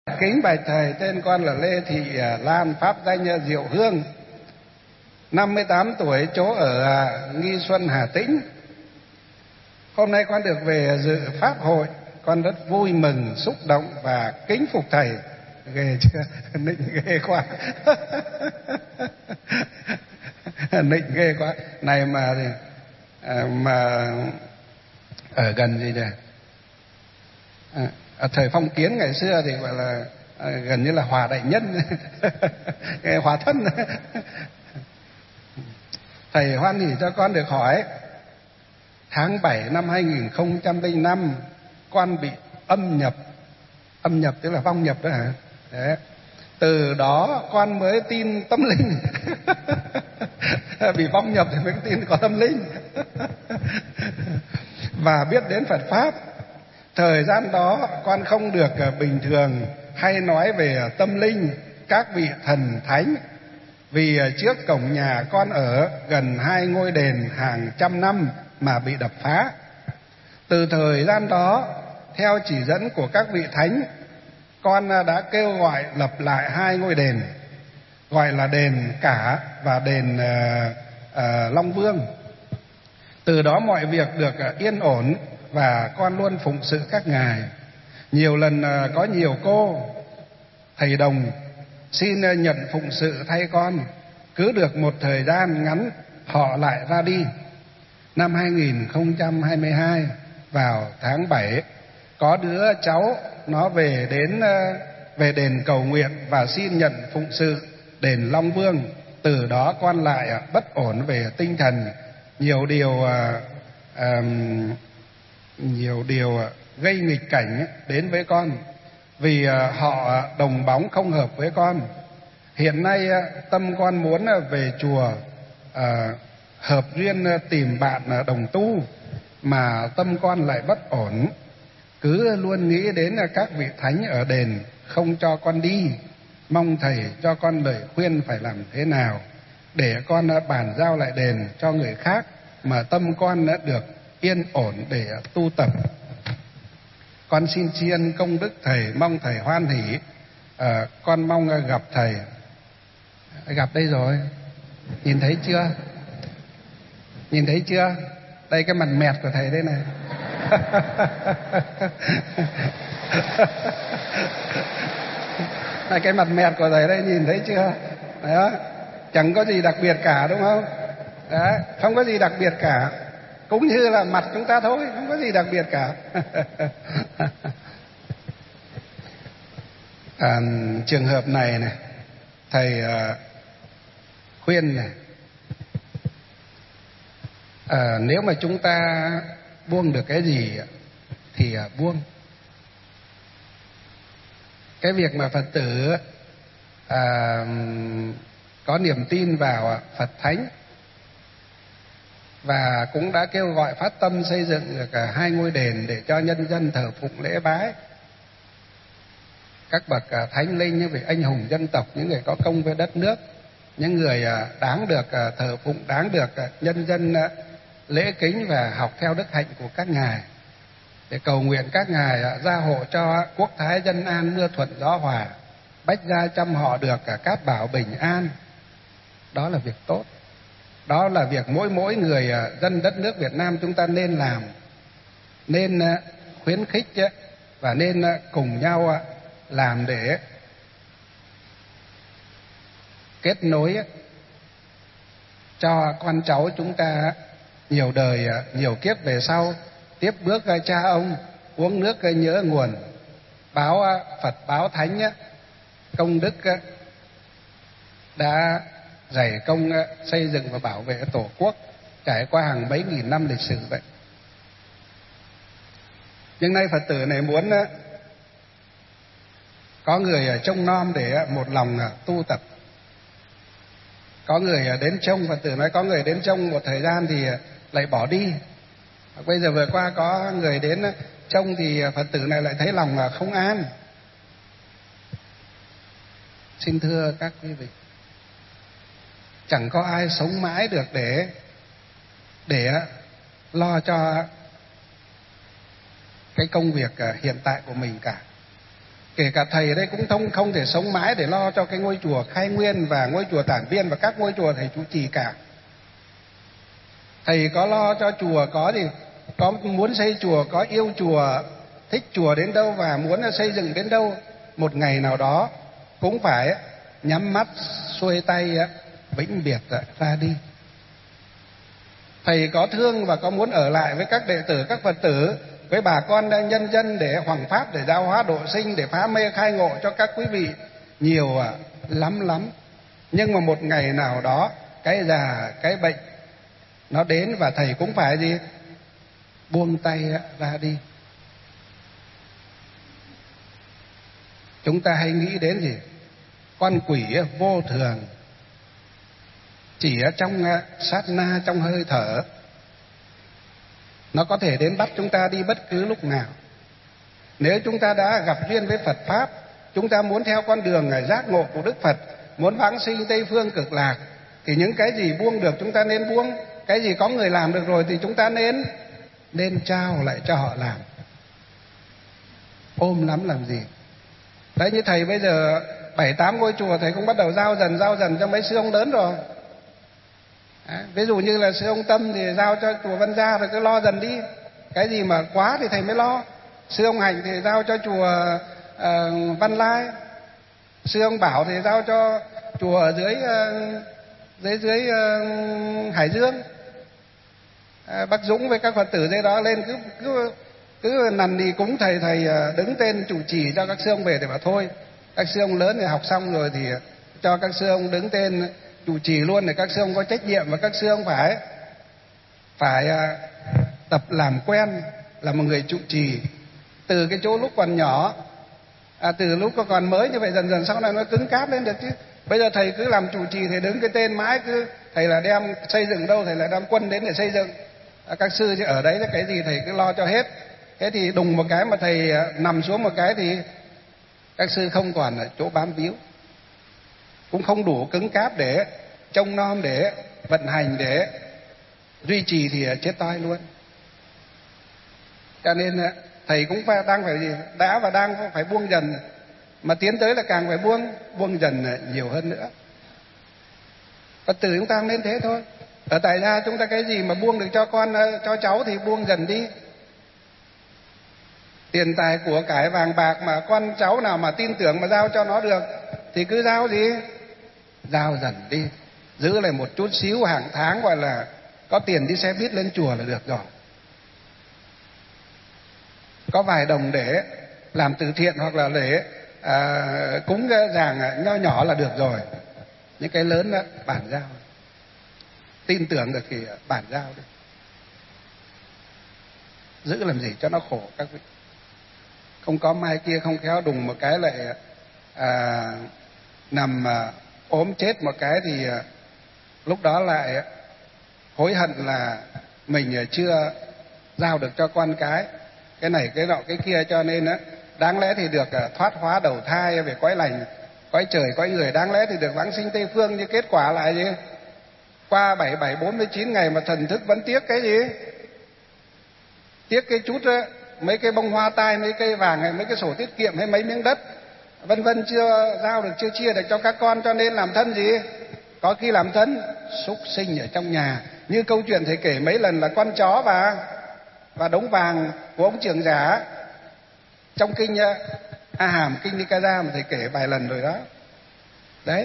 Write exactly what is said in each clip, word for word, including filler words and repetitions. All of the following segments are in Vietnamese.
Kính bạch thầy, tên con là Lê Thị Lan, pháp danh Diệu Hương, năm mươi tám tuổi, chỗ ở Nghi Xuân, Hà Tĩnh. Hôm nay con được về dự pháp hội, con rất vui mừng, xúc động và kính phục thầy. Ghê chưa? Nịnh ghê quá. Nịnh ghê quá. Này mà mà ở gần gì nhỉ? À, ở thời phong kiến ngày xưa thì gọi là à, gần như là hòa đại nhân. Hòa thân. Thầy hoan hỉ cho con được hỏi. Tháng bảy năm hai nghìn không trăm lẻ năm, con bị âm nhập. Âm nhập tức là vong nhập đó hả? Đấy. Từ đó con mới tin tâm linh. Bị vong nhập thì mới tin có tâm linh. Và biết đến Phật Pháp. Thời gian đó con không được bình thường hay nói về tâm linh, các vị thần thánh. Vì trước cổng nhà con ở gần hai ngôi đền hàng trăm năm mà bị đập phá. Từ thời gian đó, theo chỉ dẫn của các vị thánh, con đã kêu gọi lập lại hai ngôi đền, gọi là đền Cả và đền uh, uh, Long Vương. Từ đó mọi việc được uh, yên ổn và con luôn phụng sự các ngài. Nhiều lần uh, có nhiều cô thầy đồng xin uh, nhận phụng sự thay con. Cứ được một thời gian ngắn họ lại ra đi. Năm hai nghìn không trăm hai mươi hai, vào tháng bảy, có đứa cháu nó về đến uh, về đền cầu nguyện và xin nhận phụng sự đền Long Vương. Từ đó con lại uh, bất ổn về tinh thần, nhiều điều uh, um, nhiều điều uh, gây nghịch cảnh đến với con, vì uh, họ đồng bóng không hợp với con. Hiện nay uh, tâm con muốn uh, về chùa uh, hợp duyên uh, tìm bạn uh, đồng tu, mà tâm con lại bất ổn, cứ luôn nghĩ đến uh, các vị thánh ở đền không cho con đi. Mong thầy cho con lời khuyên phải làm thế nào để con uh, bàn giao lại đền cho người khác, mà tâm con đã được yên ổn để uh, tu tập. Con xin tri ân công đức thầy, mong thầy hoan hỷ. À, con mong gặp thầy. Gặp đây rồi. Nhìn thấy chưa? Nhìn thấy chưa? Đây cái mặt mẹt của thầy đây này. Đây cái mặt mẹt của thầy đây, nhìn thấy chưa? Đó. Chẳng có gì đặc biệt cả, đúng không? Đó. Không có gì đặc biệt cả. Cũng như là mặt chúng ta thôi, không có gì đặc biệt cả. À, trường hợp này này, thầy uh, khuyên này, à, nếu mà chúng ta buông được cái gì thì uh, buông. Cái việc mà Phật tử uh, có niềm tin vào uh, Phật Thánh và cũng đã kêu gọi phát tâm xây dựng cả hai ngôi đền để cho nhân dân thờ phụng lễ bái các bậc thánh linh, những vị anh hùng dân tộc, những người có công với đất nước, những người đáng được thờ phụng, đáng được nhân dân lễ kính và học theo đức hạnh của các ngài, để cầu nguyện các ngài gia hộ cho quốc thái dân an, mưa thuận gió hòa, bách gia trăm họ được cát bảo bình an. Đó là việc tốt. Đó là việc mỗi mỗi người dân đất nước Việt Nam chúng ta nên làm, nên khuyến khích và nên cùng nhau làm để kết nối cho con cháu chúng ta nhiều đời, nhiều kiếp về sau tiếp bước cha ông, uống nước nhớ nguồn, báo Phật báo Thánh công đức đã dày công xây dựng và bảo vệ Tổ quốc trải qua hàng mấy nghìn năm lịch sử vậy. Nhưng nay Phật tử này muốn có người trông nom để một lòng tu tập. Có người đến trông, Phật tử nói có người đến trông một thời gian thì lại bỏ đi. Bây giờ vừa qua có người đến trông thì Phật tử này lại thấy lòng không an. Xin thưa các quý vị, chẳng có ai sống mãi được để để lo cho cái công việc hiện tại của mình cả. Kể cả thầy đây cũng không không thể sống mãi để lo cho cái ngôi chùa Khai Nguyên và ngôi chùa Tản Viên và các ngôi chùa thầy trụ trì cả. Thầy có lo cho chùa, có gì có muốn xây chùa, có yêu chùa, thích chùa đến đâu và muốn xây dựng đến đâu, một ngày nào đó cũng phải nhắm mắt xuôi tay vĩnh biệt ra đi. Thầy có thương và có muốn ở lại với các đệ tử, các Phật tử, với bà con nhân dân để hoằng pháp, để giáo hóa độ sinh, để phá mê khai ngộ cho các quý vị nhiều à, lắm lắm. Nhưng mà một ngày nào đó cái già, cái bệnh nó đến và thầy cũng phải gì? Buông tay ra đi. Chúng ta hay nghĩ đến gì? Con quỷ vô thường, chỉ ở trong sát na, trong hơi thở, nó có thể đến bắt chúng ta đi bất cứ lúc nào. Nếu chúng ta đã gặp duyên với Phật Pháp, chúng ta muốn theo con đường giác ngộ của Đức Phật, muốn vãng sinh Tây Phương Cực Lạc, thì những cái gì buông được chúng ta nên buông. Cái gì có người làm được rồi thì chúng ta nên nên trao lại cho họ làm. Ôm lắm làm gì? Đấy, như thầy bây giờ bảy tám ngôi chùa thầy cũng bắt đầu giao dần giao dần cho mấy sư ông lớn rồi. À, ví dụ như là sư ông Tâm thì giao cho chùa Văn Gia rồi cứ lo dần đi. Cái gì mà quá thì thầy mới lo. Sư ông Hạnh thì giao cho chùa uh, Văn Lai. Sư ông Bảo thì giao cho chùa ở dưới uh, dưới dưới uh, Hải Dương. À, bác Dũng với các Phật tử dưới đó lên cứ cứ cứ nằn đi cúng thầy, thầy đứng tên chủ trì cho các sư ông về để bảo thôi. Các sư ông lớn thì học xong rồi thì cho các sư ông đứng tên chủ trì luôn, để các sư ông có trách nhiệm và các sư ông phải phải tập làm quen là một người trụ trì từ cái chỗ lúc còn nhỏ, à, từ lúc còn mới như vậy, dần dần sau này nó cứng cáp lên được chứ. Bây giờ thầy cứ làm chủ trì, thầy đứng cái tên mãi, cứ thầy là đem xây dựng đâu thầy là đem quân đến để xây dựng. À, các sư chứ ở đấy là cái gì thầy cứ lo cho hết. Thế thì đùng một cái mà thầy nằm xuống một cái thì các sư không còn ở chỗ bám víu, cũng không đủ cứng cáp để trông nom, để vận hành, để duy trì thì chết toi luôn. Cho nên thầy cũng phải, đang phải gì đã và đang phải buông dần, mà tiến tới là càng phải buông buông dần nhiều hơn nữa. Phật tử chúng ta nên thế thôi. Ở tại gia chúng ta cái gì mà buông được cho con cho cháu thì buông dần đi. Tiền tài của cải vàng bạc mà con cháu nào mà tin tưởng mà giao cho nó được thì cứ giao gì? Giao dần đi. Giữ lại một chút xíu hàng tháng, gọi là có tiền đi xe buýt lên chùa là được rồi. Có vài đồng để làm từ thiện hoặc là để à, cúng giàng nho nhỏ là được rồi. Những cái lớn đó bản giao. Tin tưởng được thì bản giao đi. Giữ làm gì cho nó khổ các vị. Không có mai kia không khéo đùng một cái lại à, nằm à, ốm chết một cái thì à, lúc đó lại hối hận là mình chưa giao được cho con cái cái này cái nọ cái kia. Cho nên á, đáng lẽ thì được à, thoát hóa đầu thai về cõi lành, cõi trời, cõi người, đáng lẽ thì được vãng sinh Tây Phương, nhưng kết quả lại gì? Qua bảy bảy bốn mươi chín ngày mà thần thức vẫn tiếc cái gì? Tiếc cái chút á, mấy cái bông hoa tai, mấy cây vàng hay mấy cái sổ tiết kiệm hay mấy miếng đất vân vân chưa giao được, chưa chia được cho các con. Cho nên làm thân gì? Có khi làm thân súc sinh ở trong nhà. Như câu chuyện thầy kể mấy lần là con chó và và đống vàng của ông trưởng giả trong kinh A Hàm, kinh Nikaya mà thầy kể vài lần rồi đó. Đấy.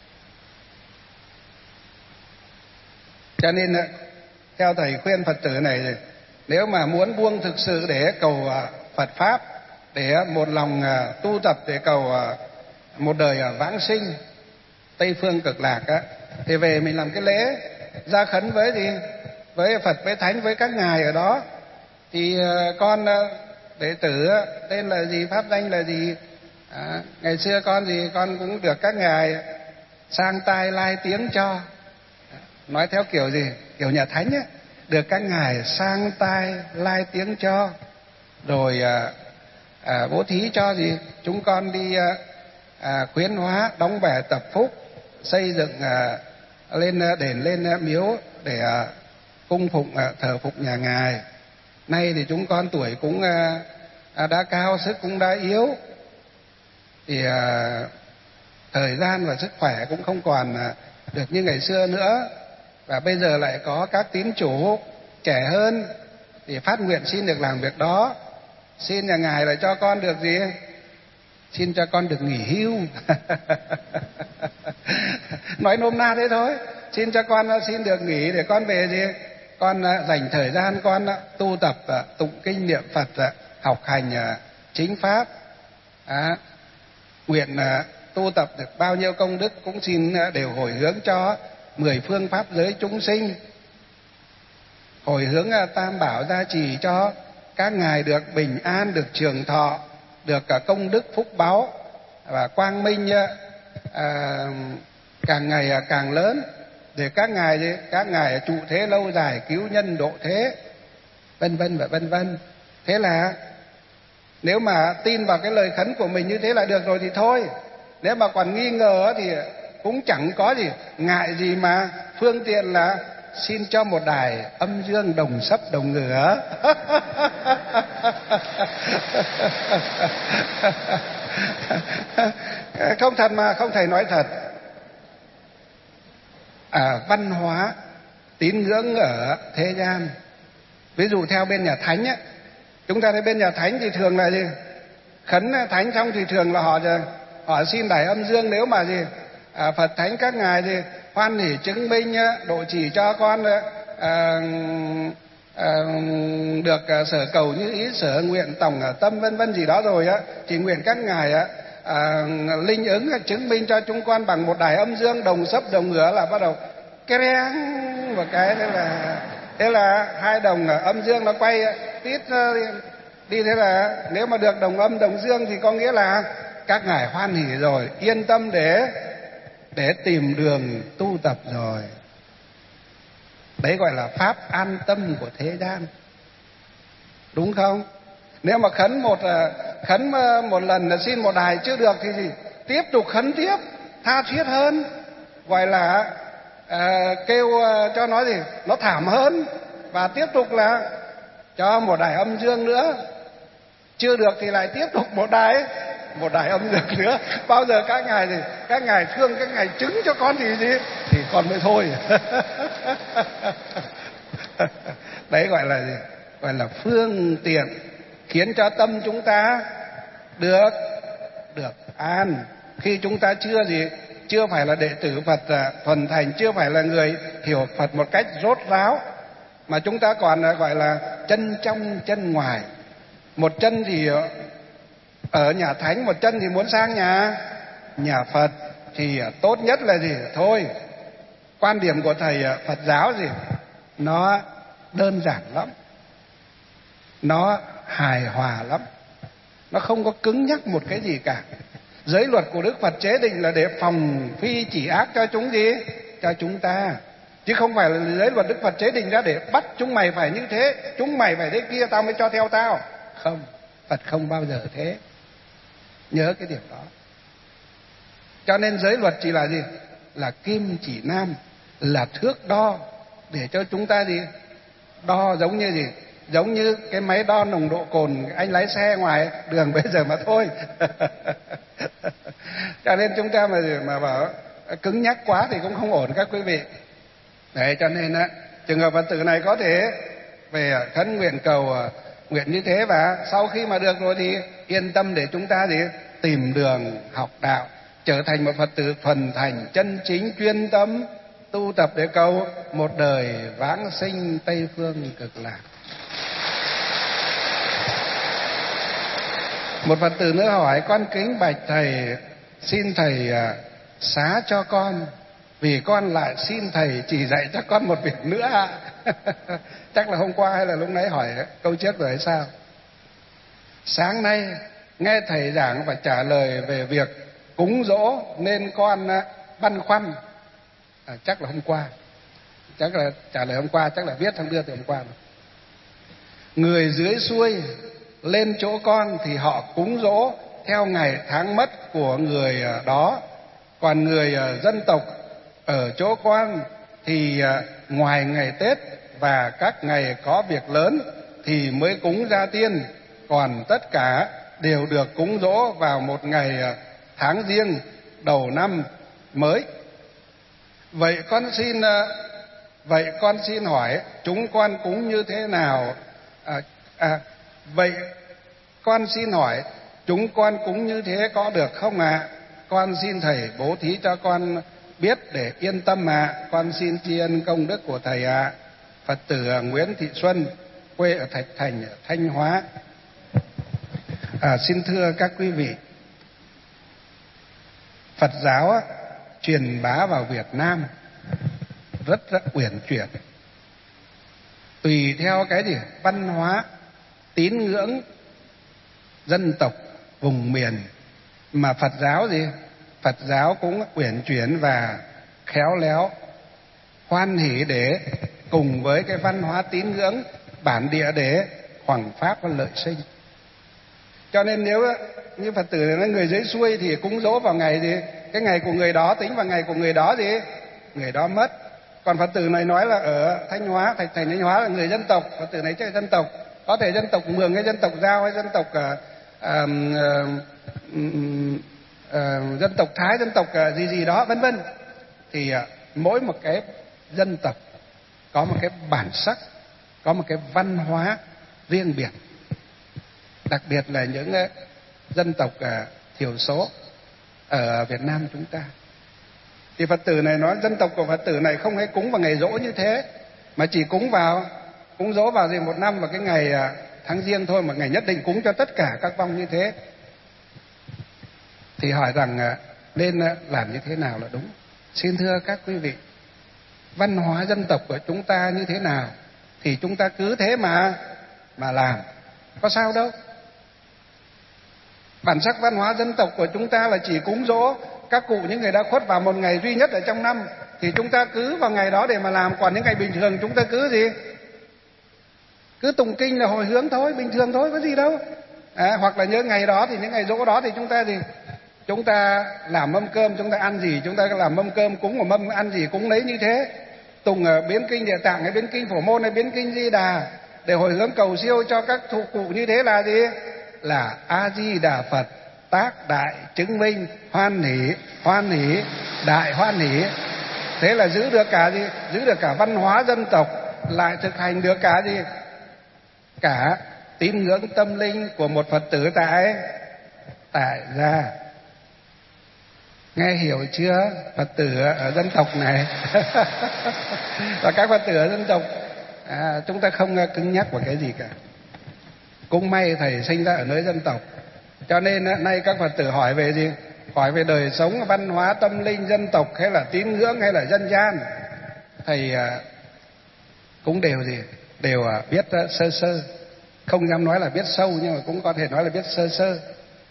Cho nên theo thầy khuyên Phật tử này, nếu mà muốn buông thực sự để cầu Phật Pháp, để một lòng tu tập để cầu một đời vãng sinh Tây Phương Cực Lạc á, thì về mình làm cái lễ gia khấn với gì? Với Phật, với Thánh, với các ngài ở đó. Thì con đệ tử tên là gì, pháp danh là gì, à, ngày xưa con gì con cũng được các ngài sang tai lai tiếng cho. Nói theo kiểu gì? Kiểu nhà Thánh á, được các ngài sang tai lai tiếng cho, rồi à, à, bố thí cho gì? Chúng con đi à, à, khuyến hóa, đóng bè tập phúc, xây dựng à, lên đền, lên miếu để à, cung phụng à, thờ phụng nhà ngài. Nay thì chúng con tuổi cũng à, à, đã cao, sức cũng đã yếu, thì à, thời gian và sức khỏe cũng không còn à, được như ngày xưa nữa, và bây giờ lại có các tín chủ trẻ hơn thì phát nguyện xin được làm việc đó. Xin nhà ngài là cho con được gì? Xin cho con được nghỉ hưu. Nói nôm na thế thôi. Xin cho con xin được nghỉ để con về gì? Con dành thời gian con tu tập tụng kinh niệm Phật, học hành chính pháp. À, nguyện tu tập được bao nhiêu công đức cũng xin đều hồi hướng cho mười phương pháp giới chúng sinh, hồi hướng tam bảo gia trì cho các ngài được bình an, được trường thọ, được công đức phúc báu và quang minh à, càng ngày càng lớn, để các ngài các ngài trụ thế lâu dài, cứu nhân độ thế, vân vân và vân vân. Thế là nếu mà tin vào cái lời khấn của mình như thế là được rồi thì thôi. Nếu mà còn nghi ngờ thì cũng chẳng có gì ngại gì mà phương tiện là xin cho một đài âm dương đồng sấp đồng ngửa. Không thật mà, không thầy nói thật. À, văn hóa tín ngưỡng ở thế gian, ví dụ theo bên nhà thánh á, chúng ta thấy bên nhà thánh thì thường là gì? Khấn thánh xong thì thường là họ họ xin đài âm dương. Nếu mà gì à, Phật thánh các ngài thì hoan hỷ chứng minh độ trì cho con à, à, được sở cầu như ý sở nguyện tổng tâm vân vân gì đó rồi á, thì nguyện các ngài á à, linh ứng chứng minh cho chúng con bằng một đài âm dương đồng sấp đồng ngửa, là bắt đầu cái reng một cái, thế là thế là hai đồng âm dương nó quay tít đi. Thế là nếu mà được đồng âm đồng dương thì có nghĩa là các ngài hoan hỷ rồi, yên tâm để để tìm đường tu tập rồi. Đấy gọi là pháp an tâm của thế gian, đúng không? Nếu mà khấn một khấn một lần là xin một đài chưa được thì gì? Tiếp tục khấn tiếp, tha thiết hơn, gọi là à, kêu cho nó gì? Nó thảm hơn, và tiếp tục là cho một đài âm dương nữa. Chưa được thì lại tiếp tục một đài một đài âm dương nữa. Bao giờ các ngài thì các ngài thương, các ngài chứng cho con thì gì thì con mới thôi. Đấy gọi là gì? Gọi là phương tiện khiến cho tâm chúng ta được được an. Khi chúng ta chưa gì chưa phải là đệ tử Phật thuần thành, chưa phải là người hiểu Phật một cách rốt ráo, mà chúng ta còn gọi là chân trong chân ngoài. Một chân thì ở nhà thánh, một chân thì muốn sang nhà nhà Phật, thì tốt nhất là gì? Thôi, quan điểm của thầy Phật giáo gì nó đơn giản lắm, nó hài hòa lắm, nó không có cứng nhắc một cái gì cả. Giới luật của Đức Phật chế định là để phòng phi chỉ ác cho chúng gì? Cho chúng ta, chứ không phải là giới luật Đức Phật chế định ra để bắt chúng mày phải như thế, chúng mày phải thế kia, tao mới cho theo tao. Không, Phật không bao giờ thế. Nhớ cái điểm đó. Cho nên giới luật chỉ là gì? Là kim chỉ nam, là thước đo để cho chúng ta gì? Đo giống như gì? Giống như cái máy đo nồng độ cồn anh lái xe ngoài đường bây giờ mà thôi. Cho nên chúng ta mà mà bảo cứng nhắc quá thì cũng không ổn các quý vị. Đấy, cho nên á, trường hợp Phật tử này có thể về khấn nguyện cầu nguyện như thế, và sau khi mà được rồi thì yên tâm để chúng ta gì? Tìm đường học đạo, trở thành một Phật tử thuần thành, chân chính, chuyên tâm tu tập để cầu một đời vãng sinh Tây Phương Cực Lạc. Một Phật tử nữa hỏi: con kính bạch thầy, xin thầy xá cho con, vì con lại xin thầy chỉ dạy cho con một việc nữa. Chắc là hôm qua hay là lúc nãy hỏi câu trước rồi hay sao? Sáng nay nghe thầy giảng và trả lời về việc cúng dỗ nên con băn khoăn. À, chắc là hôm qua, chắc là trả lời hôm qua, chắc là viết xong đưa từ hôm qua. Người dưới xuôi lên chỗ con thì họ cúng dỗ theo ngày tháng mất của người đó, còn người dân tộc ở chỗ con thì ngoài ngày Tết và các ngày có việc lớn thì mới cúng gia tiên, còn tất cả đều được cúng dỗ vào một ngày tháng Giêng đầu năm mới. Vậy con xin vậy con xin hỏi chúng con cúng như thế nào? À, à, vậy con xin hỏi chúng con cúng như thế có được không ạ? À? Con xin thầy bố thí cho con biết để yên tâm ạ. À. Con xin tri ân công đức của thầy ạ. À. Phật tử Nguyễn Thị Xuân, quê ở Thạch Thành, Thanh Hóa. À, xin thưa các quý vị, Phật giáo á, truyền bá vào Việt Nam rất rất uyển chuyển, tùy theo cái gì văn hóa, tín ngưỡng, dân tộc, vùng miền mà Phật giáo gì Phật giáo cũng uyển chuyển và khéo léo, hoan hỷ để cùng với cái văn hóa tín ngưỡng bản địa để hoằng pháp và lợi sinh. Cho nên nếu như Phật tử là người dưới xuôi thì cúng dỗ vào ngày gì, cái ngày của người đó tính vào ngày của người đó gì, người đó mất. Còn Phật tử này nói là ở Thanh Hóa, Thạch Thành Thanh Hóa là người dân tộc, Phật tử này chắc là dân tộc, có thể dân tộc Mường hay dân tộc Dao hay dân tộc uh, uh, uh, uh, dân tộc Thái, dân tộc uh, gì gì đó vân vân. Thì uh, mỗi một cái dân tộc có một cái bản sắc, có một cái văn hóa riêng biệt, đặc biệt là những uh, dân tộc uh, thiểu số ở Việt Nam chúng ta. Thì Phật tử này nói dân tộc của Phật tử này không hay cúng vào ngày dỗ như thế, mà chỉ cúng vào cúng dỗ vào gì một năm vào cái ngày uh, tháng Giêng thôi, mà ngày nhất định cúng cho tất cả các vong như thế. Thì hỏi rằng uh, nên uh, làm như thế nào là đúng? Xin thưa các quý vị, văn hóa dân tộc của chúng ta như thế nào thì chúng ta cứ thế mà mà làm, có sao đâu. Bản sắc văn hóa dân tộc của chúng ta là chỉ cúng dỗ các cụ những người đã khuất vào một ngày duy nhất ở trong năm, thì chúng ta cứ vào ngày đó để mà làm. Còn những ngày bình thường chúng ta cứ gì cứ tụng kinh là hồi hướng thôi, bình thường thôi, có gì đâu. À, hoặc là nhớ ngày đó thì những ngày dỗ đó thì chúng ta gì chúng ta làm mâm cơm, chúng ta ăn gì chúng ta làm mâm cơm, cúng một mâm ăn gì cúng lấy như thế. Tùng ở biến kinh Địa Tạng hay biến kinh Phổ Môn hay biến kinh Di Đà để hồi hướng cầu siêu cho các thụ cụ như thế là gì? Là A Di Đà Phật tác đại chứng minh, hoan hỷ hoan hỷ đại hoan hỷ. Thế là giữ được cả gì? Giữ được cả văn hóa dân tộc, lại thực hành được cả gì? Cả tín ngưỡng tâm linh của một Phật tử tại tại gia. Nghe hiểu chưa? Phật tử ở dân tộc này và các Phật tử ở dân tộc, à, chúng ta không cứng nhắc vào cái gì cả. Cũng may thầy sinh ra ở nơi dân tộc, cho nên nay các Phật tử hỏi về gì? Hỏi về đời sống, văn hóa, tâm linh, dân tộc hay là tín ngưỡng hay là dân gian, thầy cũng đều gì? Đều biết sơ sơ. Không dám nói là biết sâu, nhưng mà cũng có thể nói là biết sơ sơ.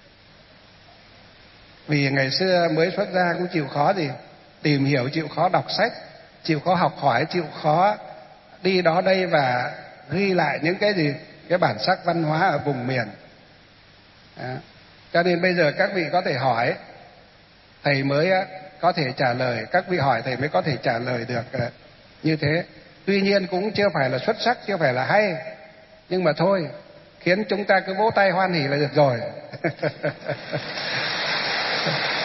Vì ngày xưa mới xuất gia cũng chịu khó gì? Tìm hiểu, chịu khó đọc sách, chịu khó học hỏi, chịu khó đi đó đây và ghi lại những cái gì? Cái bản sắc văn hóa ở vùng miền. Đó. Cho nên bây giờ các vị có thể hỏi, thầy mới có thể trả lời. Các vị hỏi thầy mới có thể trả lời được như thế. Tuy nhiên cũng chưa phải là xuất sắc, chưa phải là hay, nhưng mà thôi, khiến chúng ta cứ vỗ tay hoan hỉ là được rồi.